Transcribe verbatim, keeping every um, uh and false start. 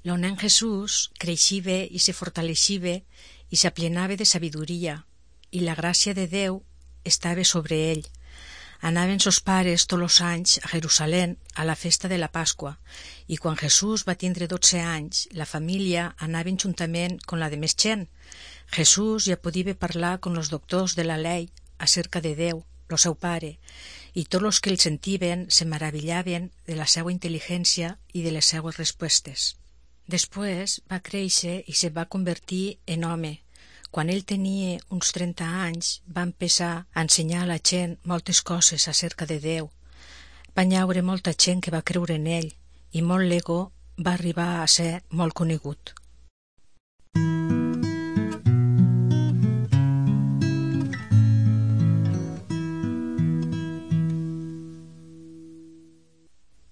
Lo nen Jesús creixive i se fortalexive i s'aplenave de sabidoria, i la gràcia de Déu estava sobre ell. Anaven sos pares tots los anys a Jerusalén a la festa de la Pasqua, i quan Jesús va tindre dotze anys, la família anaven juntament con la de més gent. Jesús ja podia parlar con los doctors de la lei acerca de Déu, lo seu pare, i tots los que el sentiven se maravillaven de la seua intel·ligència i de les seues respostes. Després va créixer i se va convertir en home. Quan ell tenia uns trenta anys, va empezar a ensenyar a la gent moltes coses acerca de Déu. Va llaure molta gent que va creure en ell, i molt l'ego va arribar a ser molt conegut.